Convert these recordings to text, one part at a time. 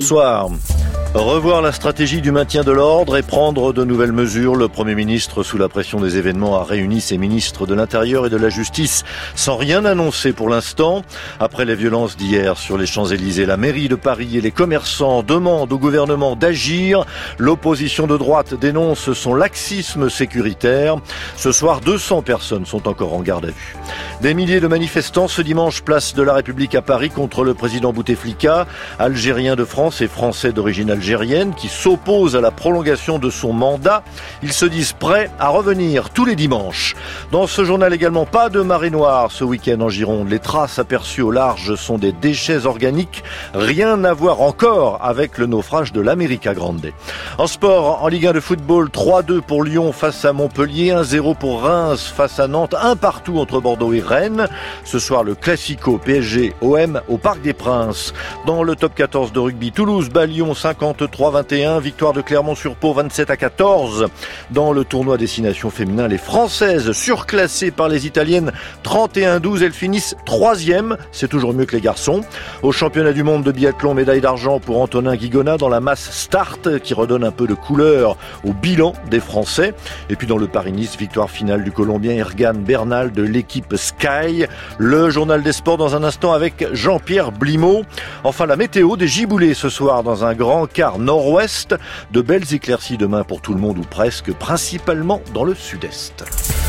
bonsoir. Revoir la stratégie du maintien de l'ordre et prendre de nouvelles mesures. Le Premier ministre, sous la pression des événements, a réuni ses ministres de l'Intérieur et de la Justice sans rien annoncer pour l'instant. Après les violences d'hier sur les Champs-Élysées, la mairie de Paris et les commerçants demandent au gouvernement d'agir. L'opposition de droite dénonce son laxisme sécuritaire. Ce soir, 200 personnes sont encore en garde à vue. Des milliers de manifestants ce dimanche, place de la République à Paris contre le président Bouteflika, algérien de France et français d'origine algérienne, qui s'oppose à la prolongation de son mandat. Ils se disent prêts à revenir tous les dimanches. Dans ce journal également, pas de marée noire ce week-end en Gironde. Les traces aperçues au large sont des déchets organiques. Rien à voir encore avec le naufrage de l'America Grande. En sport, en Ligue 1 de football, 3-2 pour Lyon face à Montpellier, 1-0 pour Reims face à Nantes, 1 partout entre Bordeaux et Rennes. Ce soir, le Classico PSG-OM au Parc des Princes. Dans le top 14 de rugby, Toulouse bat Lyon 53-21, victoire de Clermont-sur-Pau 27-14. Dans le tournoi destination féminin, les Françaises surclassées par les Italiennes 31-12, elles finissent 3e, c'est toujours mieux que les garçons. Au championnat du monde de biathlon, médaille d'argent pour Antonin Guigona dans la masse start qui redonne un peu de couleur au bilan des Français. Et puis dans le Paris-Nice, victoire finale du Colombien Ergan Bernal de l'équipe Sky. Le journal des sports dans un instant avec Jean-Pierre Blimaud. Enfin la météo des giboulées ce soir dans un grand quart nord-ouest. De belles éclaircies demain pour tout le monde ou presque, principalement dans le sud-est.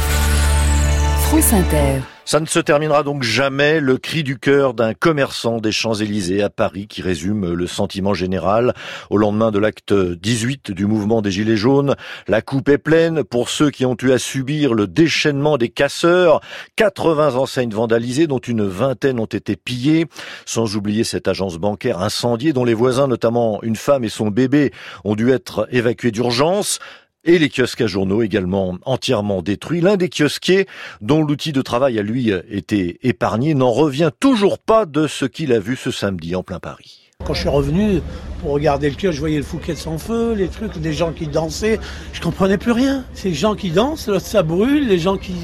France Inter. Ça ne se terminera donc jamais, le cri du cœur d'un commerçant des Champs-Élysées à Paris qui résume le sentiment général. Au lendemain de l'acte 18 du mouvement des Gilets jaunes, la coupe est pleine pour ceux qui ont eu à subir le déchaînement des casseurs. 80 enseignes vandalisées dont une vingtaine ont été pillées, sans oublier cette agence bancaire incendiée dont les voisins, notamment une femme et son bébé, ont dû être évacués d'urgence. Et les kiosques à journaux également entièrement détruits. L'un des kiosquiers, dont l'outil de travail à lui était épargné, n'en revient toujours pas de ce qu'il a vu ce samedi en plein Paris. Quand je suis revenu pour regarder le kiosque, je voyais le Fouquet sans feu, les trucs, des gens qui dansaient. Je comprenais plus rien. Ces gens qui dansent, là, ça brûle, les gens qui...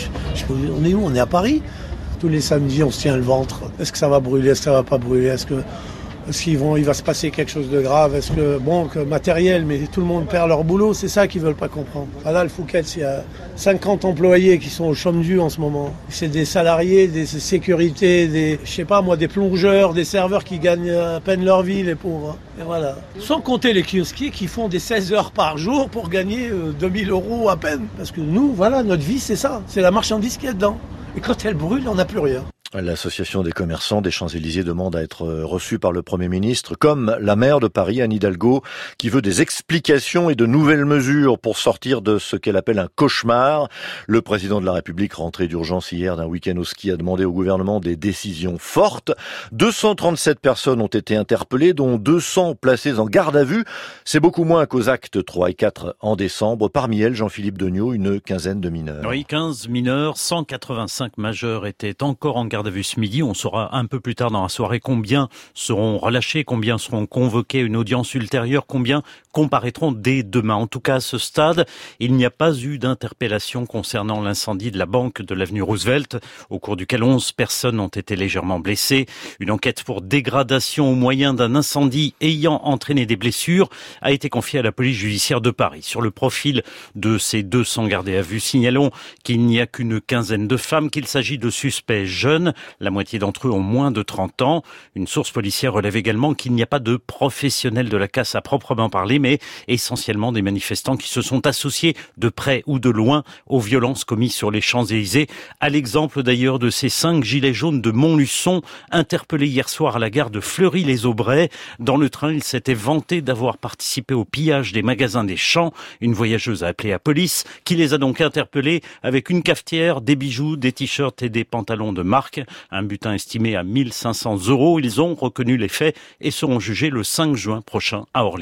On est où? On est à Paris. Tous les samedis, on se tient le ventre. Est-ce que ça va brûler? Est-ce que ça va pas brûler? Est-ce qu'il va se passer quelque chose de grave? Est-ce que matériel, mais tout le monde perd leur boulot, c'est ça qu'ils veulent pas comprendre. Voilà, le Fouquet, il y a 50 employés qui sont au chômage en ce moment. C'est des salariés, des sécurités, des plongeurs, des serveurs qui gagnent à peine leur vie, les pauvres. Et voilà. Sans compter les kiosquiers qui font des 16 heures par jour pour gagner 2000 € à peine. Parce que nous, voilà, notre vie, c'est ça. C'est la marchandise qu'il y a dedans. Et quand elle brûle, on n'a plus rien. L'association des commerçants des Champs-Élysées demande à être reçue par le Premier ministre, comme la maire de Paris, Anne Hidalgo, qui veut des explications et de nouvelles mesures pour sortir de ce qu'elle appelle un cauchemar. Le président de la République, rentré d'urgence hier d'un week-end au ski, a demandé au gouvernement des décisions fortes. 237 personnes ont été interpellées, dont 200 placées en garde à vue. C'est beaucoup moins qu'aux actes 3 et 4 en décembre. Parmi elles, Jean-Philippe Degnaud, une quinzaine de mineurs. Oui, 15 mineurs, 185 majeurs étaient encore en garde à vue ce midi. On saura un peu plus tard dans la soirée combien seront relâchés, combien seront convoqués à une audience ultérieure, combien comparaîtront dès demain. En tout cas, à ce stade, il n'y a pas eu d'interpellation concernant l'incendie de la banque de l'avenue Roosevelt, au cours duquel 11 personnes ont été légèrement blessées. Une enquête pour dégradation au moyen d'un incendie ayant entraîné des blessures a été confiée à la police judiciaire de Paris. Sur le profil de ces 200 gardés à vue, signalons qu'il n'y a qu'une quinzaine de femmes, qu'il s'agit de suspects jeunes. La moitié d'entre eux ont moins de 30 ans. Une source policière relève également qu'il n'y a pas de professionnels de la casse à proprement parler, mais essentiellement des manifestants qui se sont associés de près ou de loin aux violences commises sur les Champs-Élysées. À l'exemple d'ailleurs de ces 5 gilets jaunes de Montluçon, interpellés hier soir à la gare de Fleury-les-Aubrais. Dans le train, ils s'étaient vantés d'avoir participé au pillage des magasins des Champs. Une voyageuse a appelé la police, qui les a donc interpellés avec une cafetière, des bijoux, des t-shirts et des pantalons de marque. Un butin estimé à 1 500 €. Ils ont reconnu les faits et seront jugés le 5 juin prochain à Orléans.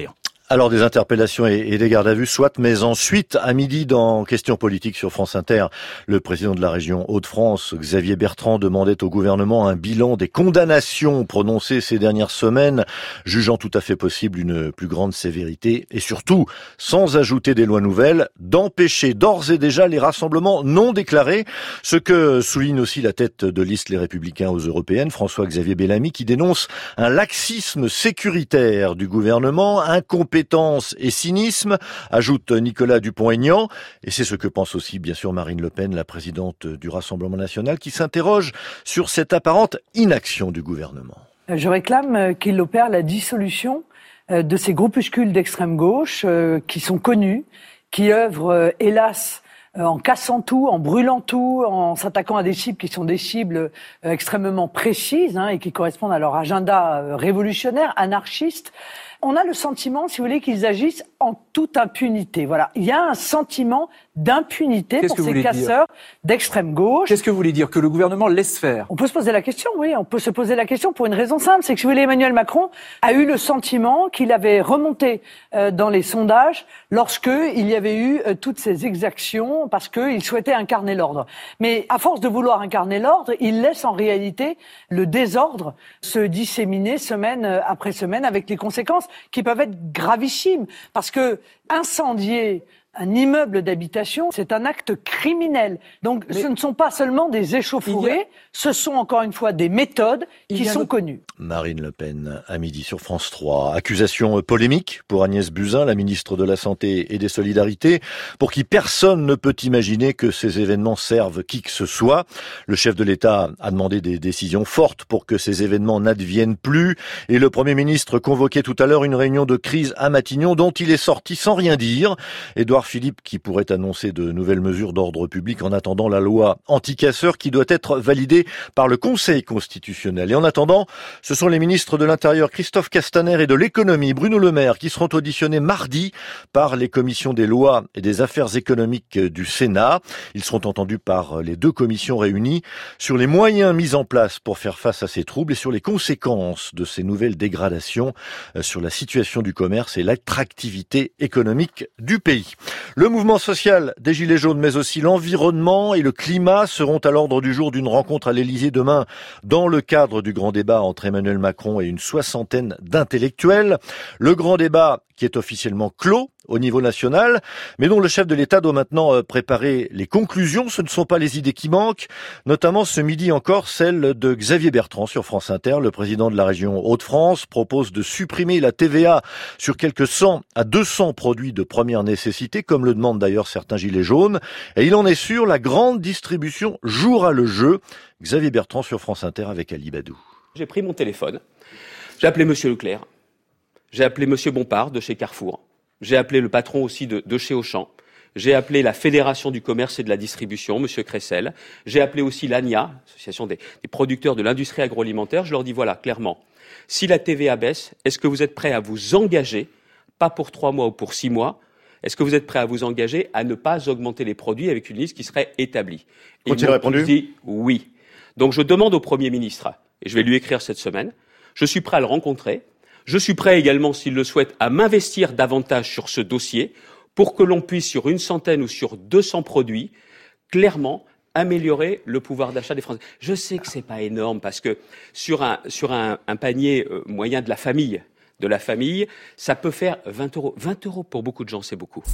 Alors des interpellations et des gardes à vue, soit, mais ensuite, à midi, dans Questions politiques sur France Inter, le président de la région Hauts-de-France, Xavier Bertrand, demandait au gouvernement un bilan des condamnations prononcées ces dernières semaines, jugeant tout à fait possible une plus grande sévérité et surtout, sans ajouter des lois nouvelles, d'empêcher d'ores et déjà les rassemblements non déclarés, ce que souligne aussi la tête de liste Les Républicains aux Européennes, François-Xavier Bellamy, qui dénonce un laxisme sécuritaire du gouvernement, incompétence et cynisme, ajoute Nicolas Dupont-Aignan, et c'est ce que pense aussi bien sûr Marine Le Pen, la présidente du Rassemblement national, qui s'interroge sur cette apparente inaction du gouvernement. Je réclame qu'il opère la dissolution de ces groupuscules d'extrême gauche qui sont connus, qui œuvrent hélas en cassant tout, en brûlant tout, en s'attaquant à des cibles qui sont des cibles extrêmement précises et qui correspondent à leur agenda révolutionnaire, anarchiste. On a le sentiment, si vous voulez, qu'ils agissent en toute impunité. Voilà, il y a un sentiment d'impunité pour ces casseurs d'extrême gauche. Qu'est-ce que vous voulez dire ? Que le gouvernement laisse faire ? On peut se poser la question, oui, on peut se poser la question pour une raison simple, c'est que si vous voulez, Emmanuel Macron a eu le sentiment qu'il avait remonté dans les sondages lorsque il y avait eu toutes ces exactions parce qu'il souhaitait incarner l'ordre. Mais à force de vouloir incarner l'ordre, il laisse en réalité le désordre se disséminer semaine après semaine avec les conséquences qui peuvent être gravissimes. Parce que incendier un immeuble d'habitation, c'est un acte criminel. Donc ce ne sont pas seulement des échauffourées, ce sont encore une fois des méthodes qui sont connues. Marine Le Pen, à midi sur France 3. Accusation polémique pour Agnès Buzyn, la ministre de la Santé et des Solidarités, pour qui personne ne peut imaginer que ces événements servent qui que ce soit. Le chef de l'État a demandé des décisions fortes pour que ces événements n'adviennent plus. Et le Premier ministre convoquait tout à l'heure une réunion de crise à Matignon dont il est sorti sans rien dire. Édouard Philippe qui pourrait annoncer de nouvelles mesures d'ordre public en attendant la loi anti-casseurs qui doit être validée par le Conseil constitutionnel. Et en attendant, ce sont les ministres de l'Intérieur Christophe Castaner et de l'Économie Bruno Le Maire qui seront auditionnés mardi par les commissions des lois et des affaires économiques du Sénat. Ils seront entendus par les deux commissions réunies sur les moyens mis en place pour faire face à ces troubles et sur les conséquences de ces nouvelles dégradations sur la situation du commerce et l'attractivité économique du pays. Le mouvement social des Gilets jaunes, mais aussi l'environnement et le climat seront à l'ordre du jour d'une rencontre à l'Élysée demain dans le cadre du grand débat entre Emmanuel Macron et une soixantaine d'intellectuels. Le grand débat qui est officiellement clos au niveau national, mais dont le chef de l'État doit maintenant préparer les conclusions. Ce ne sont pas les idées qui manquent, notamment ce midi encore celle de Xavier Bertrand sur France Inter. Le président de la région Hauts-de-France propose de supprimer la TVA sur quelques 100 à 200 produits de première nécessité, comme le demandent d'ailleurs certains gilets jaunes. Et il en est sûr, la grande distribution jouera le jeu. Xavier Bertrand sur France Inter avec Ali Badou. J'ai pris mon téléphone, j'ai appelé Monsieur Leclerc, j'ai appelé Monsieur Bompard de chez Carrefour, j'ai appelé le patron aussi de chez Auchan, j'ai appelé la Fédération du commerce et de la distribution, Monsieur Cressel, j'ai appelé aussi l'ANIA, Association des producteurs de l'industrie agroalimentaire. Je leur dis voilà, clairement, si la TVA baisse, est-ce que vous êtes prêts à vous engager, pas pour 3 mois ou pour 6 mois, est-ce que vous êtes prêts à vous engager à ne pas augmenter les produits avec une liste qui serait établie? Et ils m'ont répondu dit oui. Donc je demande au Premier ministre, et je vais lui écrire cette semaine, je suis prêt à le rencontrer. Je suis prêt également, s'il le souhaite, à m'investir davantage sur ce dossier pour que l'on puisse, sur une centaine ou sur 200 produits, clairement améliorer le pouvoir d'achat des Français. Je sais que c'est pas énorme parce que sur un panier moyen de la famille, ça peut faire 20 euros. 20 euros pour beaucoup de gens, c'est beaucoup.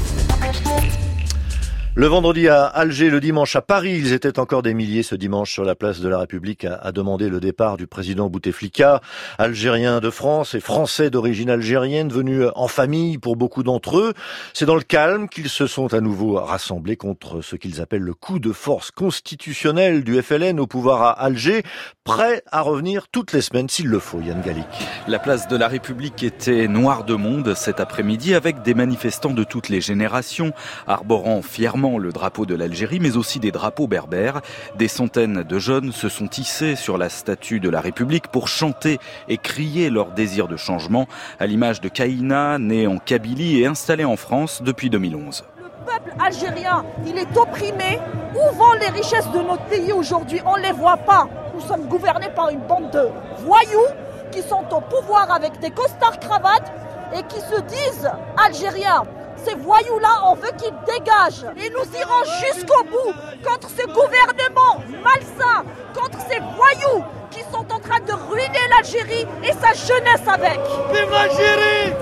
Le vendredi à Alger, le dimanche à Paris, ils étaient encore des milliers ce dimanche sur la place de la République à demander le départ du président Bouteflika, algérien de France et français d'origine algérienne, venus en famille pour beaucoup d'entre eux. C'est dans le calme qu'ils se sont à nouveau rassemblés contre ce qu'ils appellent le coup de force constitutionnel du FLN au pouvoir à Alger, prêts à revenir toutes les semaines s'il le faut. Yann Gallic. La place de la République était noire de monde cet après-midi avec des manifestants de toutes les générations, arborant fièrement le drapeau de l'Algérie, mais aussi des drapeaux berbères. Des centaines de jeunes se sont hissés sur la statue de la République pour chanter et crier leur désir de changement, à l'image de Kaïna, né en Kabylie et installé en France depuis 2011. Le peuple algérien, il est opprimé. Où vont les richesses de notre pays aujourd'hui? On ne les voit pas. Nous sommes gouvernés par une bande de voyous qui sont au pouvoir avec des costards cravates et qui se disent algériens. Ces voyous-là, on veut qu'ils dégagent. Et nous irons jusqu'au bout contre ce gouvernement malsain, contre ces voyous qui sont en train de ruiner l'Algérie et sa jeunesse avec. Vive l'Algérie!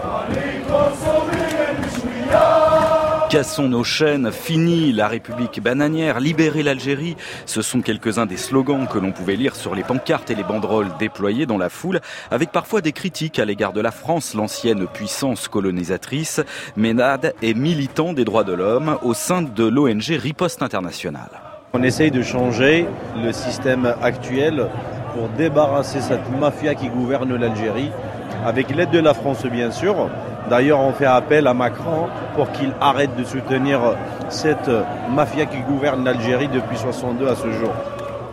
Cassons nos chaînes, fini la République bananière, libérez l'Algérie. Ce sont quelques-uns des slogans que l'on pouvait lire sur les pancartes et les banderoles déployées dans la foule, avec parfois des critiques à l'égard de la France, l'ancienne puissance colonisatrice. Ménade est militant des droits de l'homme au sein de l'ONG Riposte Internationale. On essaye de changer le système actuel pour débarrasser cette mafia qui gouverne l'Algérie, avec l'aide de la France bien sûr. D'ailleurs, on fait appel à Macron pour qu'il arrête de soutenir cette mafia qui gouverne l'Algérie depuis 1962 à ce jour.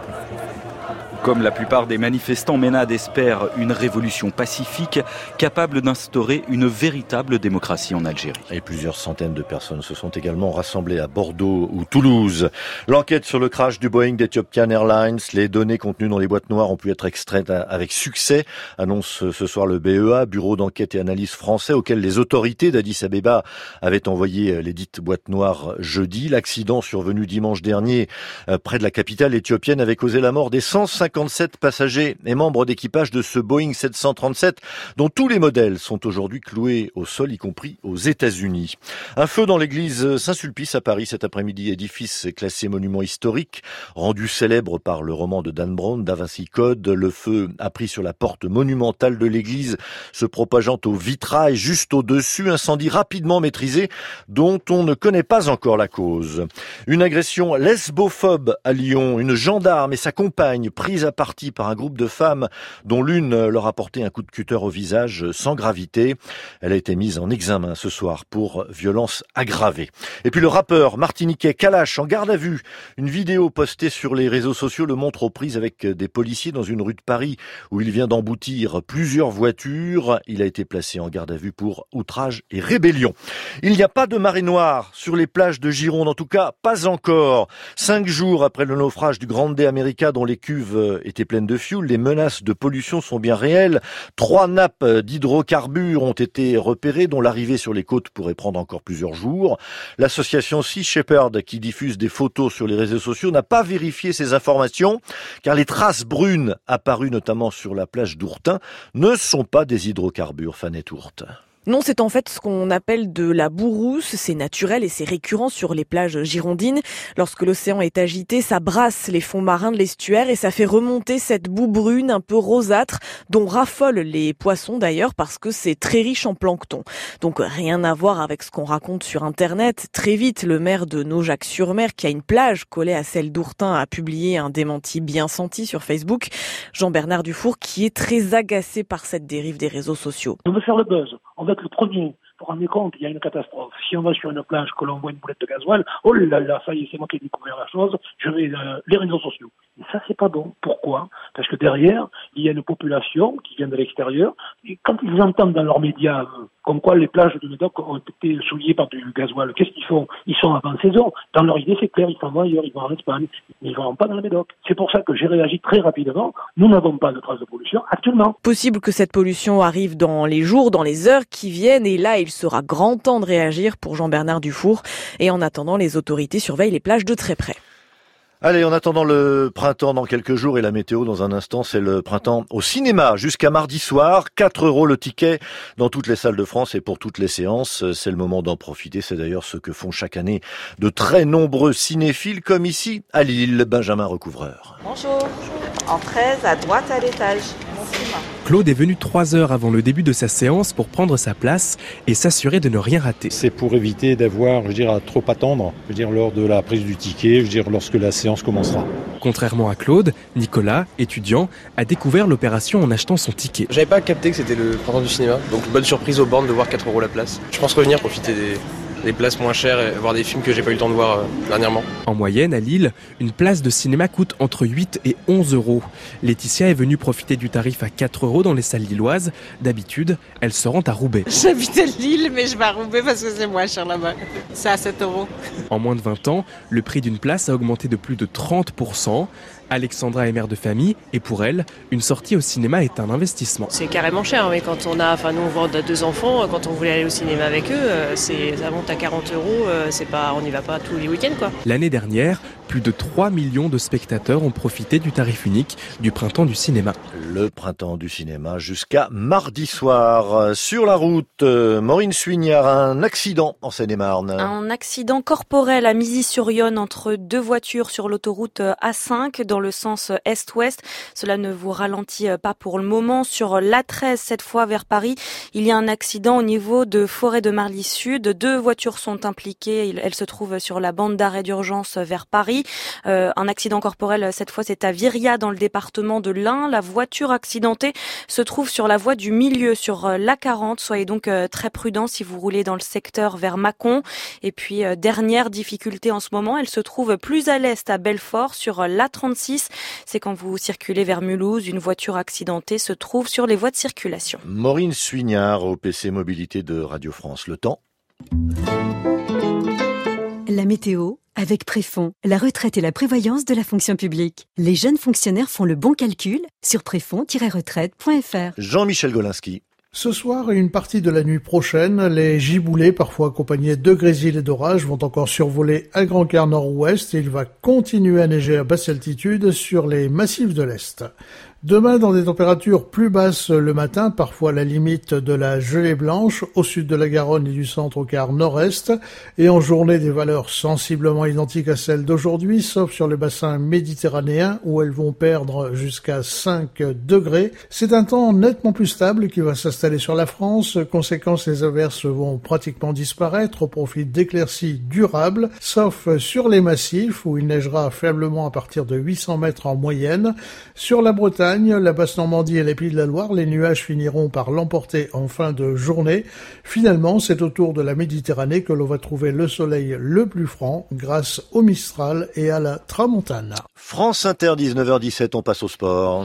Comme la plupart des manifestants, Ménade espère une révolution pacifique capable d'instaurer une véritable démocratie en Algérie. Et plusieurs centaines de personnes se sont également rassemblées à Bordeaux ou Toulouse. L'enquête sur le crash du Boeing d'Ethiopian Airlines, les données contenues dans les boîtes noires ont pu être extraites avec succès, annonce ce soir le BEA, Bureau d'enquête et analyse français, auquel les autorités d'Addis Abeba avaient envoyé les dites boîtes noires jeudi. L'accident survenu dimanche dernier près de la capitale éthiopienne avait causé la mort des 157 passagers et membres d'équipage de ce Boeing 737 dont tous les modèles sont aujourd'hui cloués au sol, y compris aux États-Unis. Un feu dans l'église Saint-Sulpice à Paris cet après-midi, édifice classé monument historique, rendu célèbre par le roman de Dan Brown, Da Vinci Code. Le feu a pris sur la porte monumentale de l'église, se propageant au vitrail juste au-dessus, incendie rapidement maîtrisé dont on ne connaît pas encore la cause. Une agression lesbophobe à Lyon, une gendarme et sa compagne prise à partie par un groupe de femmes dont l'une leur a porté un coup de cutter au visage sans gravité. Elle a été mise en examen ce soir pour violence aggravée. Et puis le rappeur martiniquais Kalash en garde à vue. Une vidéo postée sur les réseaux sociaux le montre aux prises avec des policiers dans une rue de Paris où il vient d'emboutir plusieurs voitures. Il a été placé en garde à vue pour outrage et rébellion. Il n'y a pas de marée noire sur les plages de Gironde, en tout cas pas encore. 5 jours après le naufrage du Grande America dont les cuves étaient pleines de fioul, les menaces de pollution sont bien réelles. 3 nappes d'hydrocarbures ont été repérées, dont l'arrivée sur les côtes pourrait prendre encore plusieurs jours. L'association Sea Shepherd, qui diffuse des photos sur les réseaux sociaux, n'a pas vérifié ces informations, car les traces brunes apparues notamment sur la plage d'Ourtin ne sont pas des hydrocarbures. Fanette Ourte. Non, c'est en fait ce qu'on appelle de la boue rousse. C'est naturel et c'est récurrent sur les plages girondines. Lorsque l'océan est agité, ça brasse les fonds marins de l'estuaire et ça fait remonter cette boue brune un peu rosâtre dont raffolent les poissons d'ailleurs parce que c'est très riche en plancton. Donc rien à voir avec ce qu'on raconte sur Internet. Très vite, le maire de Naujac-sur-Mer, qui a une plage collée à celle d'Ourtin, a publié un démenti bien senti sur Facebook. Jean-Bernard Dufour, qui est très agacé par cette dérive des réseaux sociaux. On veut faire le buzz. On veut être le premier. Vous vous rendez compte, il y a une catastrophe. Si on va sur une plage, que l'on voit une boulette de gasoil, oh là là, ça y est, c'est moi qui ai découvert la chose, je vais les réseaux sociaux. Et ça, c'est pas bon. Pourquoi ? Parce que derrière, il y a une population qui vient de l'extérieur, et quand ils entendent dans leurs médias comme quoi les plages de Médoc ont été souillées par du gasoil, qu'est-ce qu'ils font ? Ils sont avant saison. Dans leur idée, c'est clair, ils s'en vont ailleurs, ils vont en Espagne, mais ils ne vont pas dans le Médoc. C'est pour ça que j'ai réagi très rapidement. Nous n'avons pas de traces de pollution actuellement. Possible que cette pollution arrive dans les jours, dans les heures qui viennent, et là, il sera grand temps de réagir pour Jean-Bernard Dufour. Et en attendant, les autorités surveillent les plages de très près. Allez, en attendant le printemps dans quelques jours et la météo dans un instant, c'est le printemps au cinéma jusqu'à mardi soir. 4 € le ticket dans toutes les salles de France et pour toutes les séances. C'est le moment d'en profiter. C'est d'ailleurs ce que font chaque année de très nombreux cinéphiles comme ici à Lille. Benjamin Recouvreur. Bonjour. En 13 à droite à l'étage. Claude est venu 3 heures avant le début de sa séance pour prendre sa place et s'assurer de ne rien rater. C'est pour éviter d'avoir, à trop attendre, lors de la prise du ticket, lorsque la séance commencera. Contrairement à Claude, Nicolas, étudiant, a découvert l'opération en achetant son ticket. J'avais pas capté que c'était le printemps du cinéma, donc bonne surprise aux bornes de voir 4 € la place. Je pense revenir profiter des places moins chères et voir des films que j'ai pas eu le temps de voir dernièrement. En moyenne, à Lille, une place de cinéma coûte entre 8 et 11 €. Laetitia est venue profiter du tarif à 4 € dans les salles lilloises. D'habitude, elle se rend à Roubaix. J'habite à Lille, mais je vais à Roubaix parce que c'est moins cher là-bas. C'est à 7 €. En moins de 20 ans, le prix d'une place a augmenté de plus de 30%. Alexandra est mère de famille et pour elle, une sortie au cinéma est un investissement. C'est carrément cher, mais quand nous on vend 2 enfants, quand on voulait aller au cinéma avec eux, ça monte à 40 €, on n'y va pas tous les week-ends quoi. L'année dernière, plus de 3 millions de spectateurs ont profité du tarif unique du printemps du cinéma. Le printemps du cinéma jusqu'à mardi soir. Sur la route, Maureen Suignard, un accident en Seine-et-Marne. Un accident corporel à Mizy-sur-Yonne entre 2 voitures sur l'autoroute A5 dans le sens est-ouest. Cela ne vous ralentit pas pour le moment. Sur l'A13, cette fois vers Paris, il y a un accident au niveau de Forêt de Marly Sud. 2 voitures sont impliquées. Elles se trouvent sur la bande d'arrêt d'urgence vers Paris. Un accident corporel, cette fois, c'est à Viria dans le département de l'Ain. La voiture accidentée se trouve sur la voie du milieu, sur l'A40. Soyez donc très prudents si vous roulez dans le secteur vers Mâcon. Et puis, dernière difficulté en ce moment, elle se trouve plus à l'est, à Belfort, sur l'A36. C'est quand vous circulez vers Mulhouse, une voiture accidentée se trouve sur les voies de circulation. Maureen Suignard au PC Mobilité de Radio France. Le temps. La météo avec Préfond, la retraite et la prévoyance de la fonction publique. Les jeunes fonctionnaires font le bon calcul sur préfond-retraite.fr. Jean-Michel Golinski. Ce soir et une partie de la nuit prochaine, les giboulées, parfois accompagnés de grésil et d'orage, vont encore survoler un grand quart nord-ouest et il va continuer à neiger à basse altitude sur les massifs de l'Est. Demain, dans des températures plus basses le matin, parfois à la limite de la gelée blanche, au sud de la Garonne et du centre au quart nord-est, et en journée des valeurs sensiblement identiques à celles d'aujourd'hui, sauf sur le bassin méditerranéen où elles vont perdre jusqu'à 5 degrés. C'est un temps nettement plus stable qui va s'installer sur la France. Conséquence, les averses vont pratiquement disparaître au profit d'éclaircies durables, sauf sur les massifs où il neigera faiblement à partir de 800 mètres en moyenne. Sur la Bretagne, la Basse-Normandie et les Pays de la Loire, les nuages finiront par l'emporter en fin de journée. Finalement, c'est autour de la Méditerranée que l'on va trouver le soleil le plus franc grâce au Mistral et à la Tramontane. France Inter, 19h17, on passe au sport.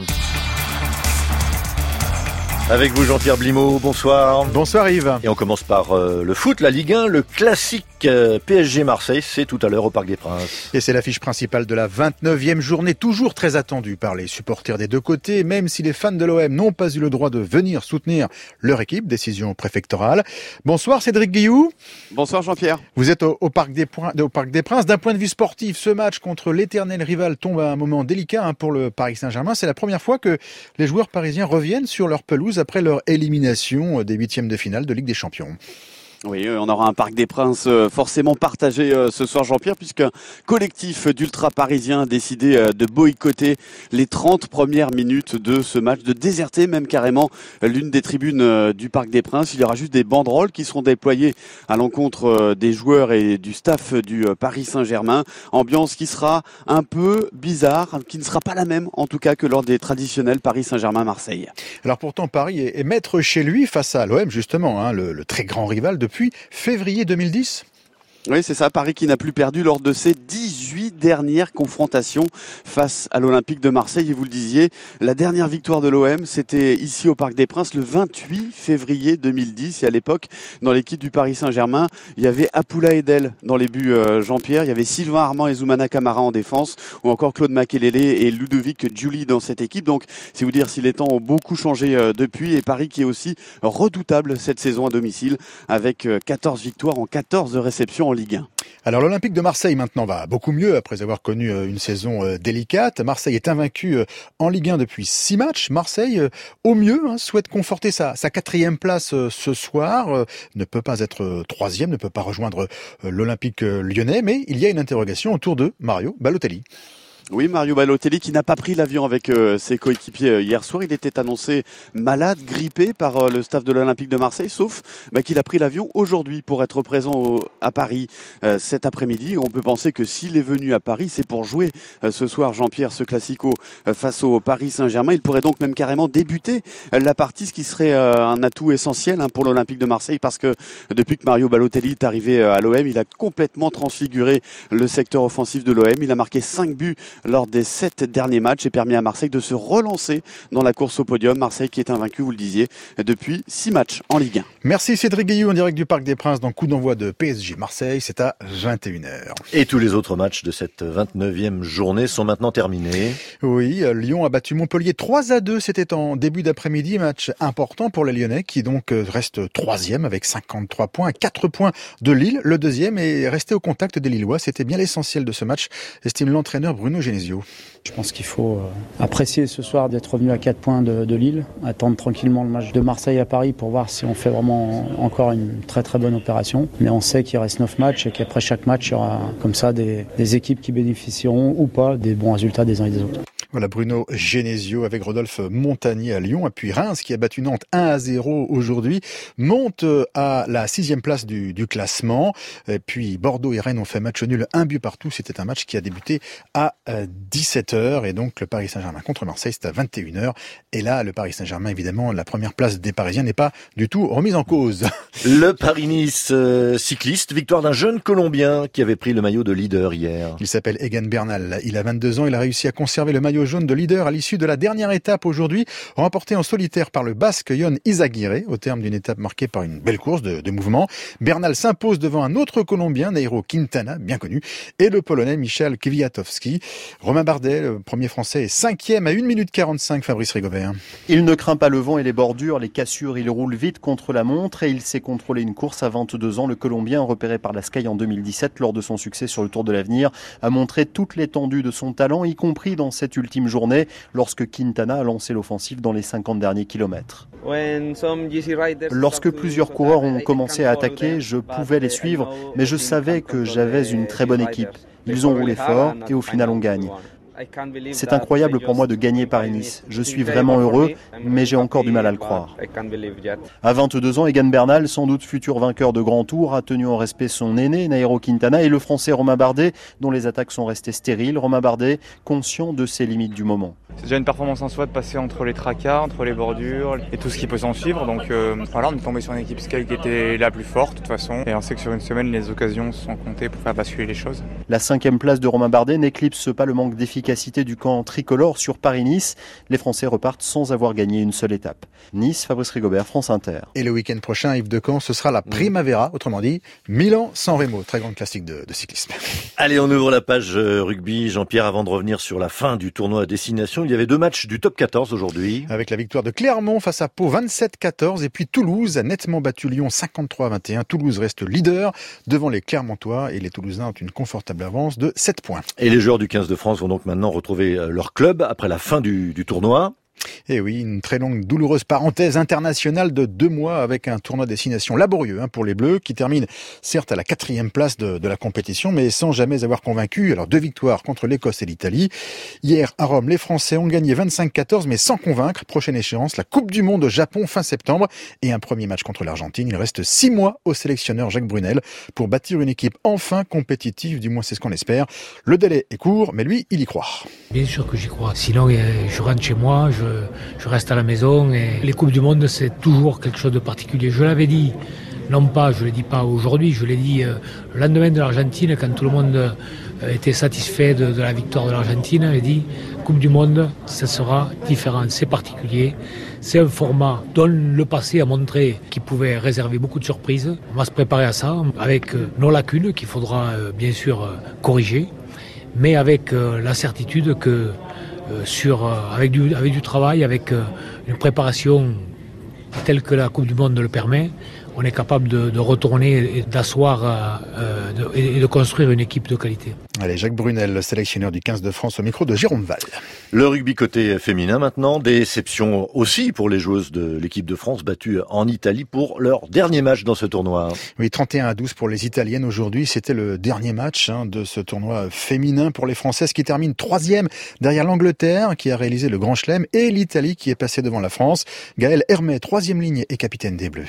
Avec vous Jean-Pierre Blimaud, bonsoir. Bonsoir Yves. Et on commence par le foot, la Ligue 1, le classique PSG Marseille, c'est tout à l'heure au Parc des Princes. Et c'est l'affiche principale de la 29e journée, toujours très attendue par les supporters des deux côtés, même si les fans de l'OM n'ont pas eu le droit de venir soutenir leur équipe, décision préfectorale. Bonsoir Cédric Guilloux. Bonsoir Jean-Pierre. Vous êtes au Parc des Princes. D'un point de vue sportif, ce match contre l'éternel rival tombe à un moment délicat pour le Paris Saint-Germain. C'est la première fois que les joueurs parisiens reviennent sur leur pelouse après leur élimination des 8e de finale de Ligue des Champions. Oui, on aura un Parc des Princes forcément partagé ce soir, Jean-Pierre, puisqu'un collectif d'ultra-parisiens a décidé de boycotter les 30 premières minutes de ce match, de déserter même carrément l'une des tribunes du Parc des Princes. Il y aura juste des banderoles qui seront déployées à l'encontre des joueurs et du staff du Paris Saint-Germain. Ambiance qui sera un peu bizarre, qui ne sera pas la même en tout cas que lors des traditionnels Paris Saint-Germain-Marseille. Alors pourtant, Paris est maître chez lui face à l'OM justement, le très grand rival depuis février 2010. Oui, c'est ça. Paris qui n'a plus perdu lors de ses 18 dernières confrontations face à l'Olympique de Marseille. Et vous le disiez, la dernière victoire de l'OM, c'était ici au Parc des Princes le 28 février 2010. Et à l'époque, dans l'équipe du Paris Saint-Germain, il y avait Apoula Edel dans les buts, Jean-Pierre. Il y avait Sylvain Armand et Zoumana Camara en défense, ou encore Claude Makelele et Ludovic Giuli dans cette équipe. Donc, c'est vous dire si les temps ont beaucoup changé depuis. Et Paris qui est aussi redoutable cette saison à domicile, avec 14 victoires en 14 réceptions en Ligue 1. Alors l'Olympique de Marseille maintenant va beaucoup mieux après avoir connu une saison délicate. Marseille est invaincu en Ligue 1 depuis 6 matchs. Marseille, au mieux, souhaite conforter sa 4e place ce soir. Ne peut pas être 3e, ne peut pas rejoindre l'Olympique lyonnais, mais il y a une interrogation autour de Mario Balotelli. Oui, Mario Balotelli qui n'a pas pris l'avion avec ses coéquipiers hier soir. Il était annoncé malade, grippé par le staff de l'Olympique de Marseille, sauf qu'il a pris l'avion aujourd'hui pour être présent à Paris cet après-midi. On peut penser que s'il est venu à Paris, c'est pour jouer ce soir, Jean-Pierre, ce classico face au Paris Saint-Germain. Il pourrait donc même carrément débuter la partie, ce qui serait un atout essentiel pour l'Olympique de Marseille, parce que depuis que Mario Balotelli est arrivé à l'OM, il a complètement transfiguré le secteur offensif de l'OM. Il a marqué 5 buts lors des 7 derniers matchs et permis à Marseille de se relancer dans la course au podium. Marseille qui est invaincu, vous le disiez, depuis 6 matchs en Ligue 1. Merci Cédric Guillou en direct du Parc des Princes dans coup d'envoi de PSG Marseille. C'est à 21h. Et tous les autres matchs de cette 29e journée sont maintenant terminés. Oui, Lyon a battu Montpellier 3-2. C'était en début d'après-midi. Match important pour les Lyonnais qui donc restent 3e avec 53 points, 4 points de Lille. Le deuxième est resté au contact des Lillois. C'était bien l'essentiel de ce match, estime l'entraîneur Bruno Genesio. Je pense qu'il faut apprécier ce soir d'être revenu à 4 points de Lille, attendre tranquillement le match de Marseille à Paris pour voir si on fait vraiment encore une très très bonne opération. Mais on sait qu'il reste 9 matchs et qu'après chaque match, il y aura comme ça des équipes qui bénéficieront ou pas des bons résultats des uns et des autres. Voilà Bruno Genesio avec Rodolphe Montagnier à Lyon. Et puis Reims qui a battu Nantes 1-0 aujourd'hui monte à la 6e place du classement. Et puis Bordeaux et Rennes ont fait match nul 1 but partout. C'était un match qui a débuté à 17h. Et donc le Paris Saint-Germain contre Marseille, c'est à 21h. Et là, le Paris Saint-Germain, évidemment, la première place des Parisiens n'est pas du tout remise en cause. Le Paris-Nice cycliste, victoire d'un jeune Colombien qui avait pris le maillot de leader hier. Il s'appelle Egan Bernal. Il a 22 ans. Il a réussi à conserver le maillot jaune de leader à l'issue de la dernière étape aujourd'hui, remportée en solitaire par le Basque Yon Izaguirre, au terme d'une étape marquée par une belle course de mouvement. Bernal s'impose devant un autre Colombien, Nairo Quintana, bien connu, et le Polonais Michal Kwiatkowski. Romain Bardet, le premier Français, est 5e à 1 minute 45, Fabrice Rigobert. Il ne craint pas le vent et les bordures, les cassures, il roule vite contre la montre et il sait contrôler une course à 22 ans. Le Colombien, repéré par la Sky en 2017 lors de son succès sur le Tour de l'Avenir, a montré toute l'étendue de son talent, y compris dans cette ultime journée, lorsque Quintana a lancé l'offensive dans les 50 derniers kilomètres. Lorsque plusieurs coureurs ont commencé à attaquer, je pouvais les suivre, mais je savais que j'avais une très bonne équipe. Ils ont roulé fort et au final on gagne. C'est incroyable pour moi de gagner Paris-Nice. Je suis vraiment heureux, mais j'ai encore du mal à le croire. À 22 ans, Egan Bernal, sans doute futur vainqueur de Grand Tour, a tenu en respect son aîné, Nairo Quintana, et le Français Romain Bardet, dont les attaques sont restées stériles. Romain Bardet, conscient de ses limites du moment. C'est déjà une performance en soi de passer entre les tracas, entre les bordures et tout ce qui peut s'en suivre. Donc voilà, on est tombé sur une équipe Sky qui était la plus forte de toute façon. Et on sait que sur une semaine, les occasions sont comptées pour faire basculer les choses. La 5e place de Romain Bardet n'éclipse pas le manque d'efficacité du camp tricolore sur Paris-Nice. Les Français repartent sans avoir gagné une seule étape. Nice, Fabrice Rigobert, France Inter. Et le week-end prochain, Yves Decamp, ce sera la Primavera, autrement dit Milan-San Remo, très grande classique de cyclisme. Allez, on ouvre la page rugby. Jean-Pierre, avant de revenir sur la fin du tournoi à destination, il y avait 2 matchs du top 14 aujourd'hui. Avec la victoire de Clermont face à Pau 27-14 et puis Toulouse a nettement battu Lyon 53-21. Toulouse reste leader devant les Clermontois et les Toulousains ont une confortable avance de 7 points. Et les joueurs du 15 de France vont donc maintenant retrouver leur club après la fin du tournoi. Et oui, une très longue, douloureuse parenthèse internationale de 2 mois avec un tournoi destination laborieux pour les Bleus qui termine certes à la 4e place de la compétition mais sans jamais avoir convaincu. Alors 2 victoires contre l'Écosse et l'Italie. Hier à Rome, les Français ont gagné 25-14 mais sans convaincre. Prochaine échéance, la Coupe du Monde au Japon fin septembre et un premier match contre l'Argentine. Il reste 6 mois au sélectionneur Jacques Brunel pour bâtir une équipe enfin compétitive, du moins c'est ce qu'on espère. Le délai est court mais lui, il y croit. Bien sûr que j'y crois. Sinon, je rentre chez moi, je reste à la maison et les Coupes du Monde, c'est toujours quelque chose de particulier. Je l'avais dit, non pas, je ne le dis pas aujourd'hui, je l'ai dit le lendemain de l'Argentine, quand tout le monde était satisfait de la victoire de l'Argentine. J'ai dit, Coupe du Monde, ça sera différent, c'est particulier. C'est un format dont le passé a montré qu'il pouvait réserver beaucoup de surprises. On va se préparer à ça, avec nos lacunes qu'il faudra bien sûr corriger, mais avec la certitude que avec du travail, avec une préparation telle que la Coupe du Monde le permet, on est capable de retourner et d'asseoir et de construire une équipe de qualité. Allez, Jacques Brunel, le sélectionneur du 15 de France au micro de Jérôme Val. Le rugby côté féminin maintenant, déception aussi pour les joueuses de l'équipe de France battues en Italie pour leur dernier match dans ce tournoi. Oui, 31-12 pour les Italiennes aujourd'hui. C'était le dernier match de ce tournoi féminin pour les Françaises qui terminent 3e derrière l'Angleterre qui a réalisé le Grand Chelem et l'Italie qui est passée devant la France. Gaëlle Hermet, 3e ligne et capitaine des Bleus.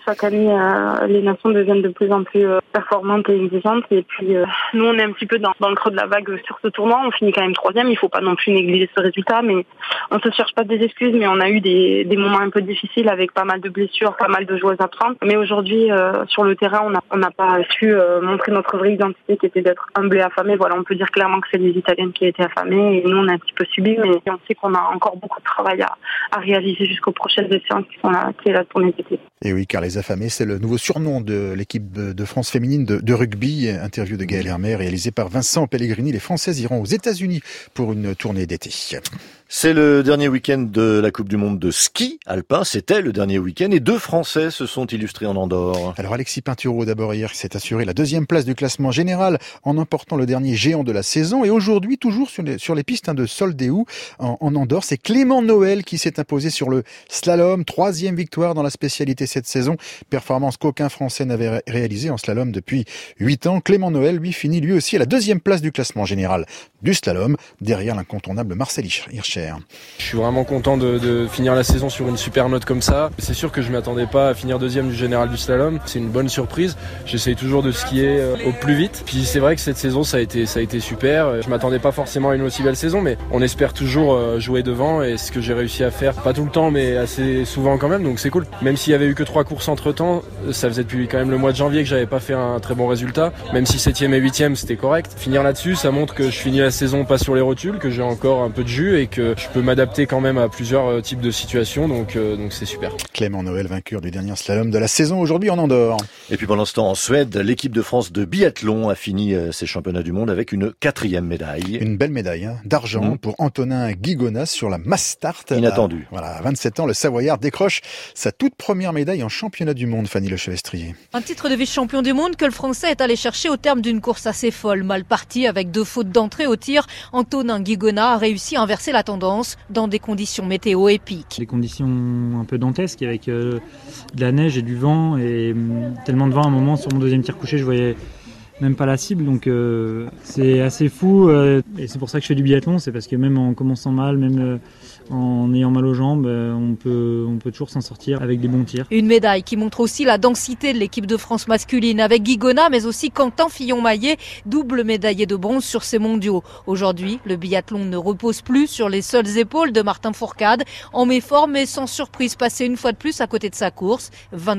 chaque année, les nations deviennent de plus en plus performantes et exigeantes. Et puis, nous, on est un petit peu dans le creux de la vague sur ce tournoi. On finit quand même 3e. Il faut pas non plus négliger ce résultat, mais on se cherche pas des excuses. Mais on a eu des moments un peu difficiles avec pas mal de blessures, pas mal de joueuses absentes. Mais aujourd'hui, sur le terrain, on n'a pas su montrer notre vraie identité, qui était d'être humble et affamé. Voilà, on peut dire clairement que c'est les Italiennes qui étaient affamées, et nous, on a un petit peu subi, mais on sait qu'on a encore beaucoup de travail à réaliser jusqu'aux prochaines échéances qui est la tournée d'été. Et oui, car les affamés, c'est le nouveau surnom de l'équipe de France féminine de rugby. Interview de Gaël Hermet, réalisé par Vincent Pellegrini. Les Françaises iront aux États-Unis pour une tournée d'été. C'est le dernier week-end de la Coupe du Monde de ski alpin. C'était le dernier week-end et 2 Français se sont illustrés en Andorre. Alors Alexis Pinturault d'abord hier s'est assuré la 2e place du classement général en emportant le dernier géant de la saison. Et aujourd'hui, toujours sur les pistes de Soldéou en Andorre, c'est Clément Noël qui s'est imposé sur le slalom. 3e victoire dans la spécialité cette saison. Performance qu'aucun Français n'avait réalisée en slalom depuis 8 ans. Clément Noël, lui, finit lui aussi à la 2e place du classement général du slalom, derrière l'incontournable Marcel Hirscher. Je suis vraiment content de finir la saison sur une super note comme ça. C'est sûr que je m'attendais pas à finir 2e du général du slalom. C'est une bonne surprise. J'essaye toujours de skier au plus vite. Puis c'est vrai que cette saison, ça a été super. Je m'attendais pas forcément à une aussi belle saison, mais on espère toujours jouer devant, et ce que j'ai réussi à faire, pas tout le temps, mais assez souvent quand même, donc c'est cool. Même s'il y avait eu que 3 courses entre temps, ça faisait depuis quand même le mois de janvier que j'avais pas fait un très bon résultat. Même si 7e et 8e, c'était correct. Finir là-dessus, ça montre que je finis la saison pas sur les rotules, que j'ai encore un peu de jus et que je peux m'adapter quand même à plusieurs types de situations, donc c'est super. Clément Noël, vainqueur du dernier slalom de la saison aujourd'hui en Andorre. Et puis pendant ce temps, en Suède, l'équipe de France de biathlon a fini ses championnats du monde avec une 4e médaille. Une belle médaille d'argent pour Antonin Guigonas sur la mass start. Inattendu. À 27 ans, le Savoyard décroche sa toute première médaille en championnat du monde, Fanny Lechevestrier. Un titre de vice-champion du monde que le Français est allé chercher au terme d'une course assez folle. Mal parti avec 2 fautes d'entrée au tir, Antonin Guigonas a réussi à inverser la tendance dans des conditions météo épiques. Des conditions un peu dantesques avec de la neige et du vent, et tellement de vent à un moment sur mon 2e tir couché, je voyais même pas la cible, donc c'est assez fou, et c'est pour ça que je fais du biathlon, c'est parce que même en commençant mal, même en ayant mal aux jambes, on peut toujours s'en sortir avec des bons tirs. Une médaille qui montre aussi la densité de l'équipe de France masculine, avec Guigonas mais aussi Quentin Fillon-Maillet, double médaillé de bronze sur ces mondiaux. Aujourd'hui, le biathlon ne repose plus sur les seules épaules de Martin Fourcade, en méforme mais sans surprise, passé une fois de plus à côté de sa course,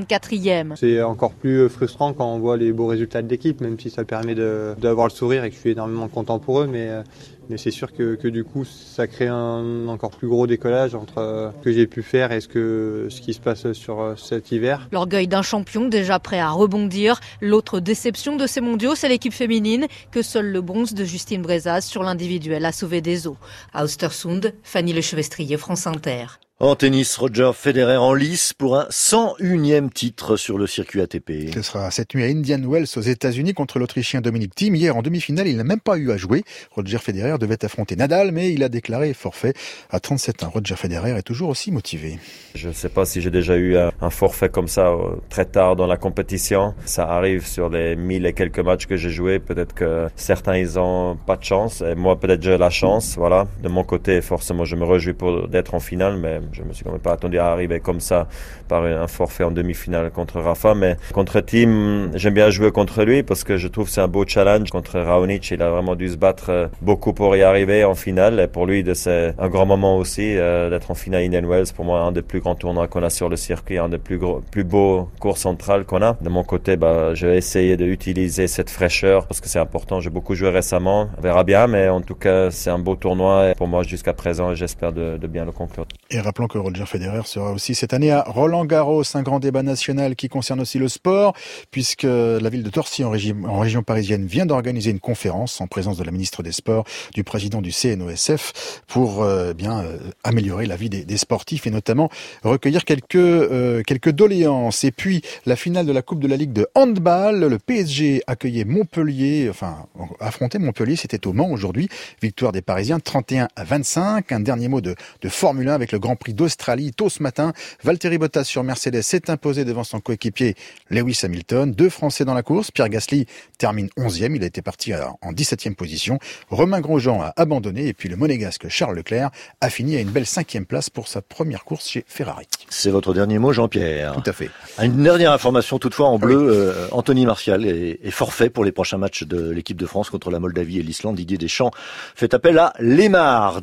24e. C'est encore plus frustrant quand on voit les beaux résultats de l'équipe, même si ça permet d'avoir le sourire et que je suis énormément content pour eux, mais c'est sûr que du coup ça crée un encore plus gros décollage entre ce que j'ai pu faire et ce qui se passe sur cet hiver. L'orgueil d'un champion déjà prêt à rebondir. L'autre déception de ces mondiaux, c'est l'équipe féminine, que seul le bronze de Justine Brezaz sur l'individuel a sauvé des eaux. À Östersund, Fanny Lechevestrier, France Inter. En tennis, Roger Federer en lice pour un 101e titre sur le circuit ATP. Ce sera cette nuit à Indian Wells aux États-Unis contre l'Autrichien Dominic Thiem. Hier en demi-finale, il n'a même pas eu à jouer. Roger Federer devait affronter Nadal, mais il a déclaré forfait à 37 ans. Roger Federer est toujours aussi motivé. Je ne sais pas si j'ai déjà eu un forfait comme ça très tard dans la compétition. Ça arrive sur les 1000 et quelques matchs que j'ai joués. Peut-être que certains ils ont pas de chance et moi peut-être j'ai la chance. Voilà. De mon côté, forcément, je me réjouis d'être en finale, mais je me suis quand même pas attendu à arriver comme ça par un forfait en demi-finale contre Rafa, mais contre Thiem, j'aime bien jouer contre lui parce que je trouve que c'est un beau challenge. Contre Raonic, il a vraiment dû se battre beaucoup pour y arriver en finale, et pour lui c'est un grand moment aussi d'être en finale Indian Wells. Pour moi, un des plus grands tournois qu'on a sur le circuit, un des plus beaux cours centrales qu'on a. De mon côté, je vais essayer d'utiliser cette fraîcheur parce que c'est important. J'ai beaucoup joué récemment, on verra bien, mais en tout cas c'est un beau tournoi pour moi jusqu'à présent et j'espère de bien le conclure. Et rappelons que Roger Federer sera aussi cette année à Roland-Garros, un grand débat national qui concerne aussi le sport, puisque la ville de Torcy en région parisienne vient d'organiser une conférence en présence de la ministre des Sports, du président du CNOSF, pour améliorer la vie des sportifs et notamment recueillir quelques doléances. Et puis la finale de la Coupe de la Ligue de handball, le PSG affrontait Montpellier, c'était au Mans aujourd'hui, victoire des Parisiens 31-25, un dernier mot de Formule 1 avec le Grand Prix Prix d'Australie. Tôt ce matin, Valtteri Bottas sur Mercedes s'est imposé devant son coéquipier Lewis Hamilton. 2 Français dans la course. Pierre Gasly termine 11e. Il a été parti en 17e position. Romain Grosjean a abandonné. Et puis le monégasque Charles Leclerc a fini à une belle 5e place pour sa première course chez Ferrari. C'est votre dernier mot, Jean-Pierre. Tout à fait. Une dernière information toutefois en bleu. Anthony Martial est forfait pour les prochains matchs de l'équipe de France contre la Moldavie et l'Islande. Didier Deschamps fait appel à Lemar.